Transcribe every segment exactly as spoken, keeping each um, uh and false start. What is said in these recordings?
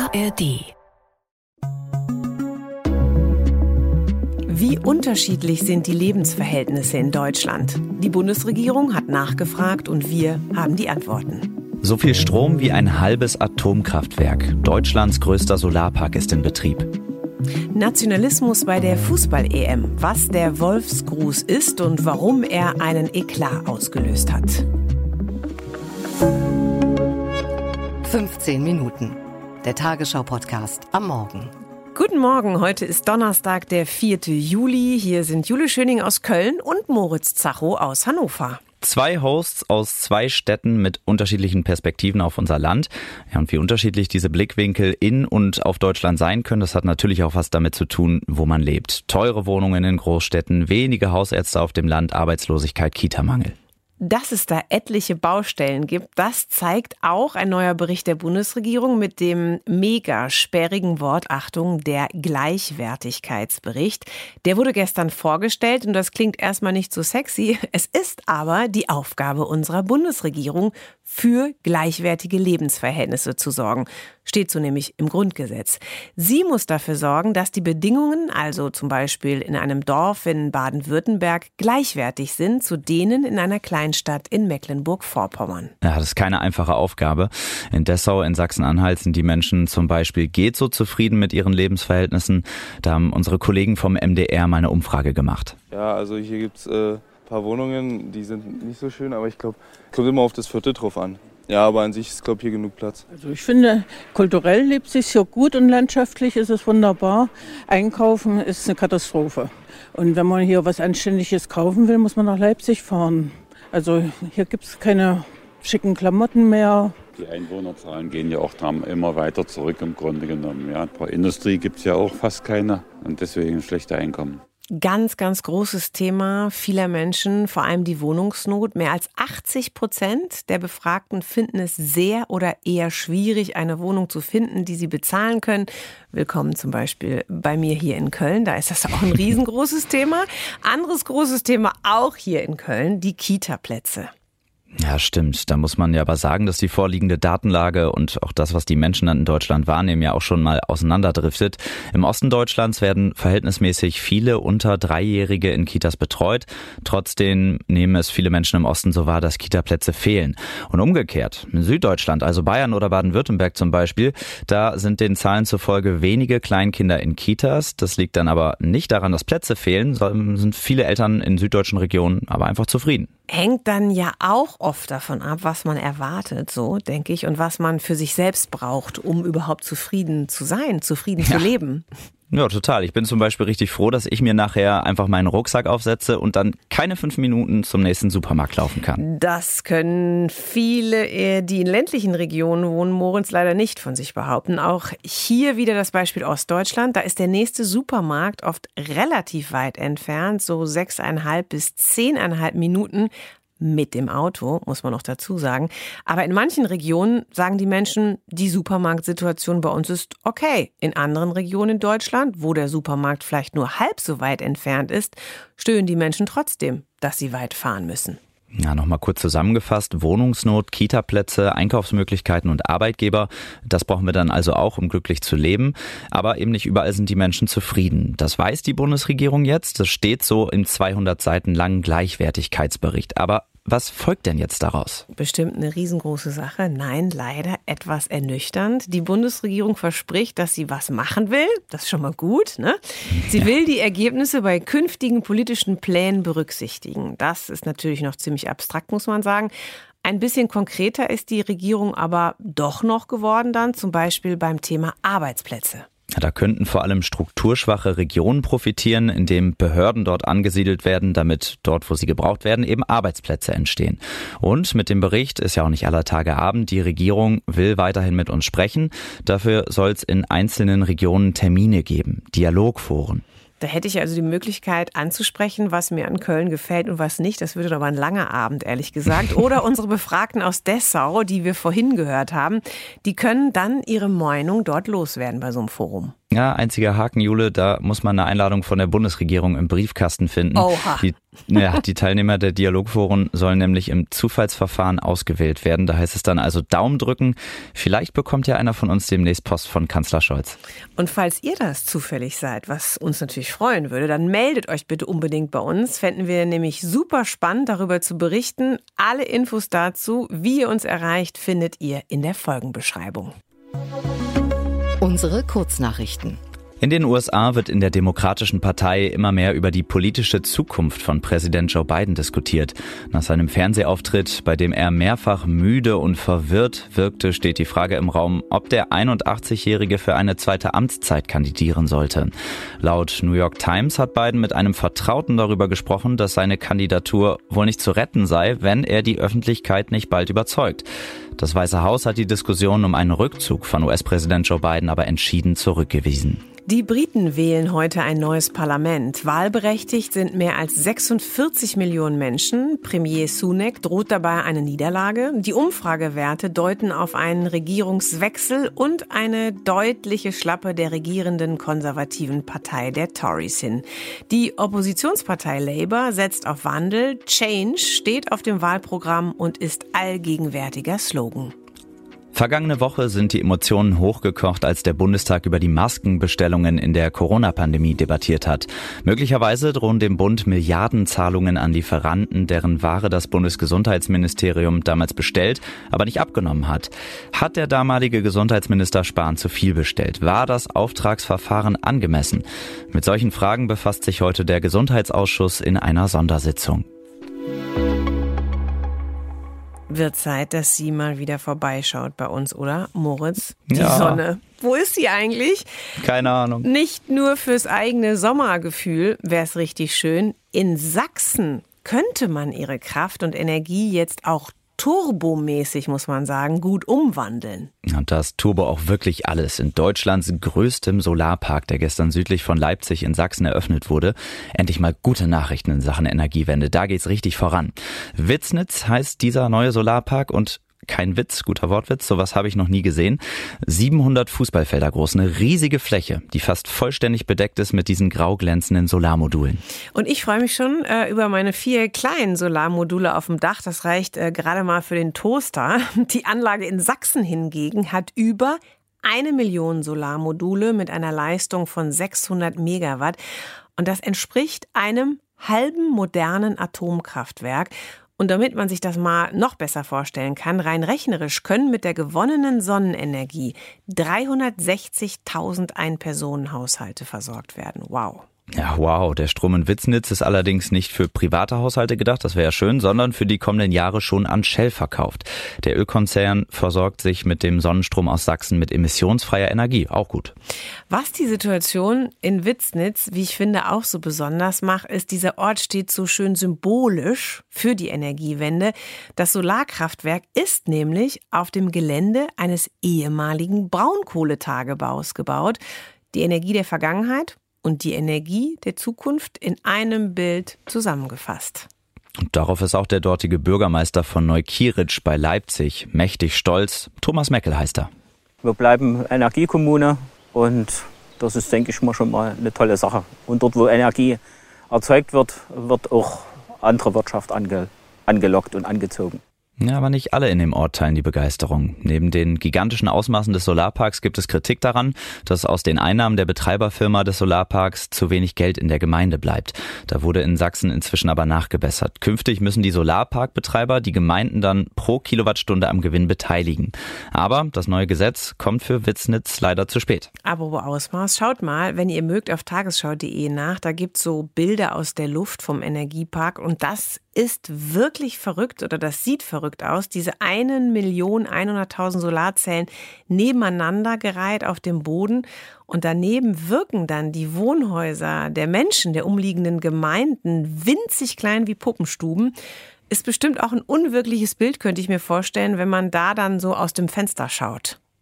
A R D. Wie unterschiedlich sind die Lebensverhältnisse in Deutschland? Die Bundesregierung hat nachgefragt und wir haben die Antworten. So viel Strom wie ein halbes Atomkraftwerk. Deutschlands größter Solarpark ist in Betrieb. Nationalismus bei der Fußball-E M. Was der Wolfsgruß ist und warum er einen Eklat ausgelöst hat. fünfzehn Minuten. Der Tagesschau-Podcast am Morgen. Guten Morgen, heute ist Donnerstag, der vierte Juli. Hier sind Jule Schöning aus Köln und Moritz Zacho aus Hannover. Zwei Hosts aus zwei Städten mit unterschiedlichen Perspektiven auf unser Land. Ja, und wie unterschiedlich diese Blickwinkel in und auf Deutschland sein können, das hat natürlich auch was damit zu tun, wo man lebt. Teure Wohnungen in Großstädten, wenige Hausärzte auf dem Land, Arbeitslosigkeit, Kitamangel. Dass es da etliche Baustellen gibt, das zeigt auch ein neuer Bericht der Bundesregierung mit dem mega sperrigen Wort, Achtung, der Gleichwertigkeitsbericht. Der wurde gestern vorgestellt und das klingt erstmal nicht so sexy. Es ist aber die Aufgabe unserer Bundesregierung, für gleichwertige Lebensverhältnisse zu sorgen. Steht so nämlich im Grundgesetz. Sie muss dafür sorgen, dass die Bedingungen, also zum Beispiel in einem Dorf in Baden-Württemberg, gleichwertig sind zu denen in einer Kleinstadt in Mecklenburg-Vorpommern. Ja, das ist keine einfache Aufgabe. In Dessau, in Sachsen-Anhalt sind die Menschen zum Beispiel geht so zufrieden mit ihren Lebensverhältnissen. Da haben unsere Kollegen vom M D R mal eine Umfrage gemacht. Ja, also hier gibt's äh, ein paar Wohnungen, die sind nicht so schön, aber ich glaube, es kommt immer auf das Viertel drauf an. Ja, aber an sich ist, glaube ich, hier genug Platz. Also ich finde, kulturell lebt sich hier gut und landschaftlich ist es wunderbar. Einkaufen ist eine Katastrophe. Und wenn man hier was Anständiges kaufen will, muss man nach Leipzig fahren. Also hier gibt es keine schicken Klamotten mehr. Die Einwohnerzahlen gehen ja auch immer weiter zurück im Grunde genommen. Ja, bei Industrie gibt es ja auch fast keine und deswegen schlechte Einkommen. Ganz, ganz großes Thema vieler Menschen, vor allem die Wohnungsnot. Mehr als achtzig Prozent der Befragten finden es sehr oder eher schwierig, eine Wohnung zu finden, die sie bezahlen können. Willkommen zum Beispiel bei mir hier in Köln. Da ist das auch ein riesengroßes Thema. Anderes großes Thema auch hier in Köln, die Kita-Plätze. Ja, stimmt. Da muss man ja aber sagen, dass die vorliegende Datenlage und auch das, was die Menschen dann in Deutschland wahrnehmen, ja auch schon mal auseinanderdriftet. Im Osten Deutschlands werden verhältnismäßig viele unter Dreijährige in Kitas betreut. Trotzdem nehmen es viele Menschen im Osten so wahr, dass Kitaplätze fehlen. Und umgekehrt, in Süddeutschland, also Bayern oder Baden-Württemberg zum Beispiel, da sind den Zahlen zufolge wenige Kleinkinder in Kitas. Das liegt dann aber nicht daran, dass Plätze fehlen, sondern sind viele Eltern in süddeutschen Regionen aber einfach zufrieden. Hängt dann ja auch oft davon ab, was man erwartet, so denke ich, und was man für sich selbst braucht, um überhaupt zufrieden zu sein, zufrieden ja. zu leben. Ja, total. Ich bin zum Beispiel richtig froh, dass ich mir nachher einfach meinen Rucksack aufsetze und dann keine fünf Minuten zum nächsten Supermarkt laufen kann. Das können viele, die in ländlichen Regionen wohnen, Moritz, leider nicht von sich behaupten. Auch hier wieder das Beispiel Ostdeutschland. Da ist der nächste Supermarkt oft relativ weit entfernt, so sechseinhalb bis zehneinhalb Minuten. Mit dem Auto, muss man noch dazu sagen. Aber in manchen Regionen sagen die Menschen, die Supermarktsituation bei uns ist okay. In anderen Regionen in Deutschland, wo der Supermarkt vielleicht nur halb so weit entfernt ist, stöhnen die Menschen trotzdem, dass sie weit fahren müssen. Ja, nochmal kurz zusammengefasst. Wohnungsnot, Kitaplätze, Einkaufsmöglichkeiten und Arbeitgeber. Das brauchen wir dann also auch, um glücklich zu leben. Aber eben nicht überall sind die Menschen zufrieden. Das weiß die Bundesregierung jetzt. Das steht so im zweihundert Seiten langen Gleichwertigkeitsbericht. Aber was folgt denn jetzt daraus? Bestimmt eine riesengroße Sache. Nein, leider etwas ernüchternd. Die Bundesregierung verspricht, dass sie was machen will. Das ist schon mal gut, ne? Sie ja. will die Ergebnisse bei künftigen politischen Plänen berücksichtigen. Das ist natürlich noch ziemlich abstrakt, muss man sagen. Ein bisschen konkreter ist die Regierung aber doch noch geworden dann, zum Beispiel beim Thema Arbeitsplätze. Da könnten vor allem strukturschwache Regionen profitieren, indem Behörden dort angesiedelt werden, damit dort, wo sie gebraucht werden, eben Arbeitsplätze entstehen. Und mit dem Bericht ist ja auch nicht aller Tage Abend. Die Regierung will weiterhin mit uns sprechen. Dafür soll es in einzelnen Regionen Termine geben, Dialogforen. Da hätte ich also die Möglichkeit anzusprechen, was mir an Köln gefällt und was nicht. Das würde aber ein langer Abend, ehrlich gesagt. Oder unsere Befragten aus Dessau, die wir vorhin gehört haben, die können dann ihre Meinung dort loswerden bei so einem Forum. Ja, einziger Haken, Jule, da muss man eine Einladung von der Bundesregierung im Briefkasten finden. Oha. Die, ja, die Teilnehmer der Dialogforen sollen nämlich im Zufallsverfahren ausgewählt werden. Da heißt es dann also Daumen drücken. Vielleicht bekommt ja einer von uns demnächst Post von Kanzler Scholz. Und falls ihr das zufällig seid, was uns natürlich freuen würde, dann meldet euch bitte unbedingt bei uns. Fänden wir nämlich super spannend, darüber zu berichten. Alle Infos dazu, wie ihr uns erreicht, findet ihr in der Folgenbeschreibung. Unsere Kurznachrichten. In den U S A wird in der Demokratischen Partei immer mehr über die politische Zukunft von Präsident Joe Biden diskutiert. Nach seinem Fernsehauftritt, bei dem er mehrfach müde und verwirrt wirkte, steht die Frage im Raum, ob der einundachtzigjährige für eine zweite Amtszeit kandidieren sollte. Laut New York Times hat Biden mit einem Vertrauten darüber gesprochen, dass seine Kandidatur wohl nicht zu retten sei, wenn er die Öffentlichkeit nicht bald überzeugt. Das Weiße Haus hat die Diskussion um einen Rückzug von U S-Präsident Joe Biden aber entschieden zurückgewiesen. Die Briten wählen heute ein neues Parlament. Wahlberechtigt sind mehr als sechsundvierzig Millionen Menschen. Premier Sunak droht dabei eine Niederlage. Die Umfragewerte deuten auf einen Regierungswechsel und eine deutliche Schlappe der regierenden konservativen Partei der Tories hin. Die Oppositionspartei Labour setzt auf Wandel. Change steht auf dem Wahlprogramm und ist allgegenwärtiger Slogan. Vergangene Woche sind die Emotionen hochgekocht, als der Bundestag über die Maskenbestellungen in der Corona-Pandemie debattiert hat. Möglicherweise drohen dem Bund Milliardenzahlungen an Lieferanten, deren Ware das Bundesgesundheitsministerium damals bestellt, aber nicht abgenommen hat. Hat der damalige Gesundheitsminister Spahn zu viel bestellt? War das Auftragsverfahren angemessen? Mit solchen Fragen befasst sich heute der Gesundheitsausschuss in einer Sondersitzung. Wird Zeit, dass sie mal wieder vorbeischaut bei uns, oder, Moritz? Die Ja. Sonne. Wo ist sie eigentlich? Keine Ahnung. Nicht nur fürs eigene Sommergefühl wäre es richtig schön. In Sachsen könnte man ihre Kraft und Energie jetzt auch turbomäßig, muss man sagen, gut umwandeln. Und das Turbo auch wirklich alles. In Deutschlands größtem Solarpark, der gestern südlich von Leipzig in Sachsen eröffnet wurde. Endlich mal gute Nachrichten in Sachen Energiewende. Da geht's richtig voran. Witznitz heißt dieser neue Solarpark und kein Witz, guter Wortwitz, sowas habe ich noch nie gesehen. siebenhundert Fußballfelder groß, eine riesige Fläche, die fast vollständig bedeckt ist mit diesen grau glänzenden Solarmodulen. Und ich freue mich schon äh, über meine vier kleinen Solarmodule auf dem Dach. Das reicht äh, gerade mal für den Toaster. Die Anlage in Sachsen hingegen hat über eine Million Solarmodule mit einer Leistung von sechshundert Megawatt. Und das entspricht einem halben modernen Atomkraftwerk. Und damit man sich das mal noch besser vorstellen kann, rein rechnerisch können mit der gewonnenen Sonnenenergie dreihundertsechzigtausend Ein-Personen-Haushalte versorgt werden. Wow. Ja, wow. Der Strom in Witznitz ist allerdings nicht für private Haushalte gedacht, das wäre ja schön, sondern für die kommenden Jahre schon an Shell verkauft. Der Ölkonzern versorgt sich mit dem Sonnenstrom aus Sachsen mit emissionsfreier Energie. Auch gut. Was die Situation in Witznitz, wie ich finde, auch so besonders macht, ist, dieser Ort steht so schön symbolisch für die Energiewende. Das Solarkraftwerk ist nämlich auf dem Gelände eines ehemaligen Braunkohletagebaus gebaut. Die Energie der Vergangenheit und die Energie der Zukunft in einem Bild zusammengefasst. Und darauf ist auch der dortige Bürgermeister von Neukieritsch bei Leipzig mächtig stolz. Thomas Meckel heißt er. Wir bleiben Energiekommune und das ist, denke ich mal, schon mal eine tolle Sache. Und dort, wo Energie erzeugt wird, wird auch andere Wirtschaft ange, angelockt und angezogen. Ja, aber nicht alle in dem Ort teilen die Begeisterung. Neben den gigantischen Ausmaßen des Solarparks gibt es Kritik daran, dass aus den Einnahmen der Betreiberfirma des Solarparks zu wenig Geld in der Gemeinde bleibt. Da wurde in Sachsen inzwischen aber nachgebessert. Künftig müssen die Solarparkbetreiber die Gemeinden dann pro Kilowattstunde am Gewinn beteiligen. Aber das neue Gesetz kommt für Witznitz leider zu spät. Apropos Ausmaß, schaut mal, wenn ihr mögt, auf tagesschau punkt de nach. Da gibt's so Bilder aus der Luft vom Energiepark und das ist wirklich verrückt oder das sieht verrückt aus. Diese eine Million hunderttausend Solarzellen nebeneinander gereiht auf dem Boden und daneben wirken dann die Wohnhäuser der Menschen, der umliegenden Gemeinden winzig klein wie Puppenstuben. Ist bestimmt auch ein unwirkliches Bild, könnte ich mir vorstellen, wenn man da dann so aus dem Fenster schaut.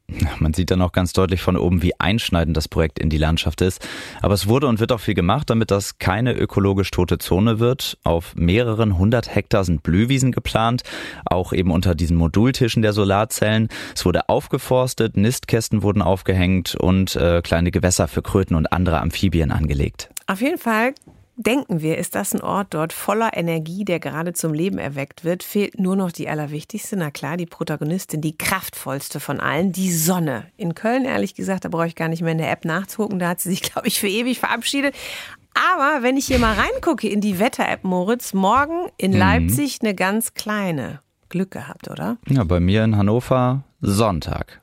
Man sieht dann auch ganz deutlich von oben, wie einschneidend das Projekt in die Landschaft ist. Aber es wurde und wird auch viel gemacht, damit das keine ökologisch tote Zone wird. Auf mehreren hundert Hektar sind Blühwiesen geplant, auch eben unter diesen Modultischen der Solarzellen. Es wurde aufgeforstet, Nistkästen wurden aufgehängt und äh, kleine Gewässer für Kröten und andere Amphibien angelegt. Auf jeden Fall denken wir, ist das ein Ort dort voller Energie, der gerade zum Leben erweckt wird. Fehlt nur noch die allerwichtigste, na klar, die Protagonistin, die kraftvollste von allen, die Sonne. In Köln, ehrlich gesagt, da brauche ich gar nicht mehr in der App nachzugucken, da hat sie sich, glaube ich, für ewig verabschiedet. Aber wenn ich hier mal reingucke in die Wetter-App, Moritz, morgen in mhm. Leipzig eine ganz kleine. Glück gehabt, oder? Ja, bei mir in Hannover Sonntag.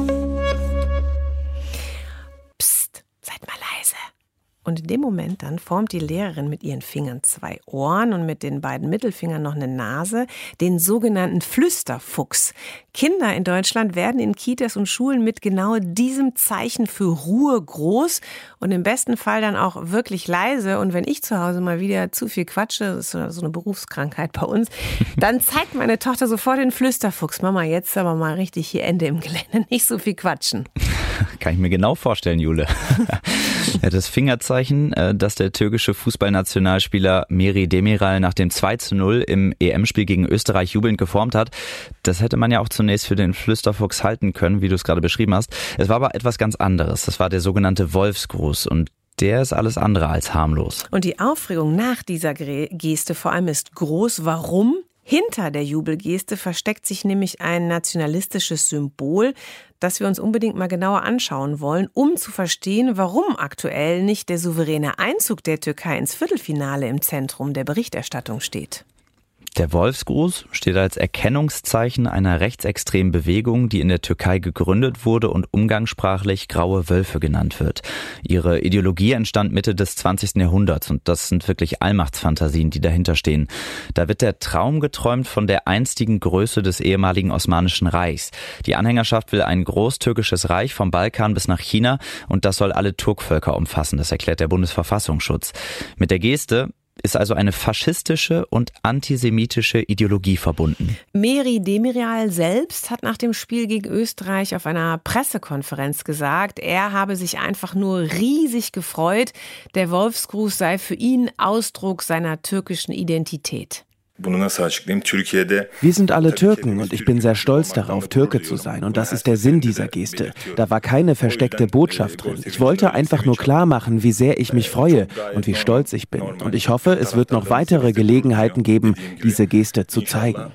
Psst, seid mal leise. Und in dem Moment dann formt die Lehrerin mit ihren Fingern zwei Ohren und mit den beiden Mittelfingern noch eine Nase, den sogenannten Flüsterfuchs. Kinder in Deutschland werden in Kitas und Schulen mit genau diesem Zeichen für Ruhe groß und im besten Fall dann auch wirklich leise. Und wenn ich zu Hause mal wieder zu viel quatsche, das ist so eine Berufskrankheit bei uns, dann zeigt meine Tochter sofort den Flüsterfuchs. Mama, jetzt aber mal richtig hier Ende im Gelände, nicht so viel quatschen. Kann ich mir genau vorstellen, Jule. Das Fingerzeichen, das der türkische Fußballnationalspieler Meri Demiral nach dem zwei zu null im E M-Spiel gegen Österreich jubelnd geformt hat, das hätte man ja auch zunächst für den Flüsterfuchs halten können, wie du es gerade beschrieben hast. Es war aber etwas ganz anderes. Das war der sogenannte Wolfsgruß und der ist alles andere als harmlos. Und die Aufregung nach dieser Geste vor allem ist groß. Warum? Hinter der Jubelgeste versteckt sich nämlich ein nationalistisches Symbol, das wir uns unbedingt mal genauer anschauen wollen, um zu verstehen, warum aktuell nicht der souveräne Einzug der Türkei ins Viertelfinale im Zentrum der Berichterstattung steht. Der Wolfsgruß steht als Erkennungszeichen einer rechtsextremen Bewegung, die in der Türkei gegründet wurde und umgangssprachlich Graue Wölfe genannt wird. Ihre Ideologie entstand Mitte des zwanzigsten Jahrhunderts und das sind wirklich Allmachtsfantasien, die dahinter stehen. Da wird der Traum geträumt von der einstigen Größe des ehemaligen Osmanischen Reichs. Die Anhängerschaft will ein großtürkisches Reich vom Balkan bis nach China und das soll alle Turkvölker umfassen, das erklärt der Bundesverfassungsschutz. Mit der Geste ist also eine faschistische und antisemitische Ideologie verbunden. Meri Demiral selbst hat nach dem Spiel gegen Österreich auf einer Pressekonferenz gesagt, er habe sich einfach nur riesig gefreut. Der Wolfsgruß sei für ihn Ausdruck seiner türkischen Identität. Wir sind alle Türken und ich bin sehr stolz darauf, Türke zu sein. Und das ist der Sinn dieser Geste. Da war keine versteckte Botschaft drin. Ich wollte einfach nur klar machen, wie sehr ich mich freue und wie stolz ich bin. Und ich hoffe, es wird noch weitere Gelegenheiten geben, diese Geste zu zeigen.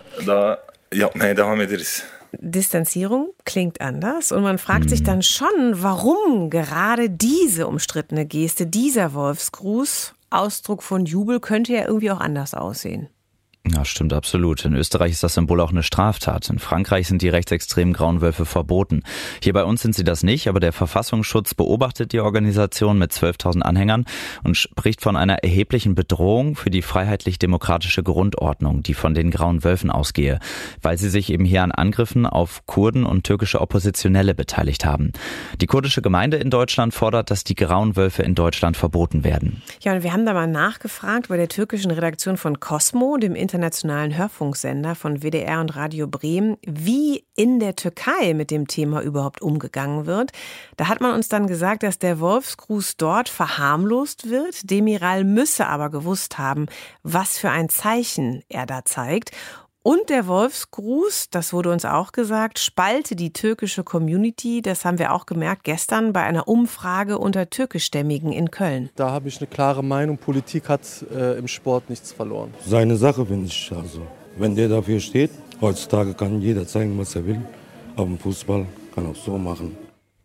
Distanzierung klingt anders und man fragt sich dann schon, warum gerade diese umstrittene Geste, dieser Wolfsgruß, Ausdruck von Jubel, könnte ja irgendwie auch anders aussehen. Ja, stimmt absolut. In Österreich ist das Symbol auch eine Straftat. In Frankreich sind die rechtsextremen Grauen Wölfe verboten. Hier bei uns sind sie das nicht, aber der Verfassungsschutz beobachtet die Organisation mit zwölftausend Anhängern und spricht von einer erheblichen Bedrohung für die freiheitlich-demokratische Grundordnung, die von den Grauen Wölfen ausgehe, weil sie sich eben hier an Angriffen auf Kurden und türkische Oppositionelle beteiligt haben. Die kurdische Gemeinde in Deutschland fordert, dass die Grauen Wölfe in Deutschland verboten werden. Ja, und wir haben da mal nachgefragt bei der türkischen Redaktion von Cosmo, dem internationalen Hörfunksender von W D R und Radio Bremen, wie in der Türkei mit dem Thema überhaupt umgegangen wird. Da hat man uns dann gesagt, dass der Wolfsgruß dort verharmlost wird. Demiral müsse aber gewusst haben, was für ein Zeichen er da zeigt. Und der Wolfsgruß, das wurde uns auch gesagt, spalte die türkische Community. Das haben wir auch gemerkt gestern bei einer Umfrage unter Türkischstämmigen in Köln. Da habe ich eine klare Meinung. Politik hat äh, im Sport nichts verloren. Seine Sache, finde ich. Also, wenn der dafür steht, heutzutage kann jeder zeigen, was er will. Aber im Fußball kann er auch so machen.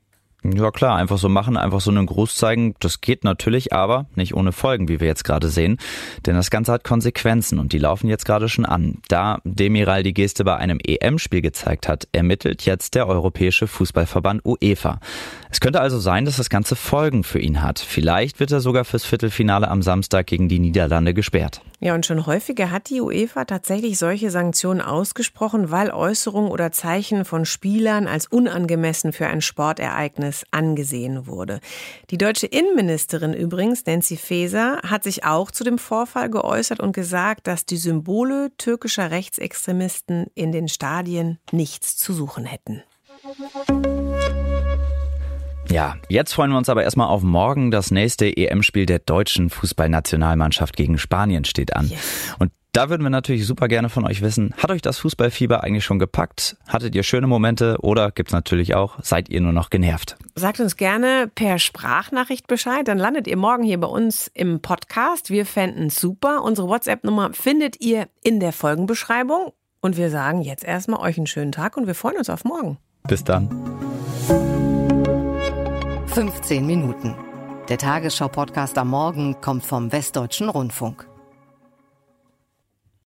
Ja klar, einfach so machen, einfach so einen Gruß zeigen, das geht natürlich, aber nicht ohne Folgen, wie wir jetzt gerade sehen. Denn das Ganze hat Konsequenzen und die laufen jetzt gerade schon an. Da Demiral die Geste bei einem E M-Spiel gezeigt hat, ermittelt jetzt der Europäische Fußballverband UEFA. Es könnte also sein, dass das Ganze Folgen für ihn hat. Vielleicht wird er sogar fürs Viertelfinale am Samstag gegen die Niederlande gesperrt. Ja, und schon häufiger hat die UEFA tatsächlich solche Sanktionen ausgesprochen, weil Äußerungen oder Zeichen von Spielern als unangemessen für ein Sportereignis angesehen wurde. Die deutsche Innenministerin übrigens, Nancy Faeser, hat sich auch zu dem Vorfall geäußert und gesagt, dass die Symbole türkischer Rechtsextremisten in den Stadien nichts zu suchen hätten. Ja, jetzt freuen wir uns aber erstmal auf morgen. Das nächste E M-Spiel der deutschen Fußballnationalmannschaft gegen Spanien steht an. Yes. Und da würden wir natürlich super gerne von euch wissen, hat euch das Fußballfieber eigentlich schon gepackt? Hattet ihr schöne Momente oder gibt's natürlich auch, seid ihr nur noch genervt? Sagt uns gerne per Sprachnachricht Bescheid, dann landet ihr morgen hier bei uns im Podcast. Wir fänden es super. Unsere WhatsApp-Nummer findet ihr in der Folgenbeschreibung. Und wir sagen jetzt erstmal euch einen schönen Tag und wir freuen uns auf morgen. Bis dann. fünfzehn Minuten. Der Tagesschau-Podcast am Morgen kommt vom Westdeutschen Rundfunk.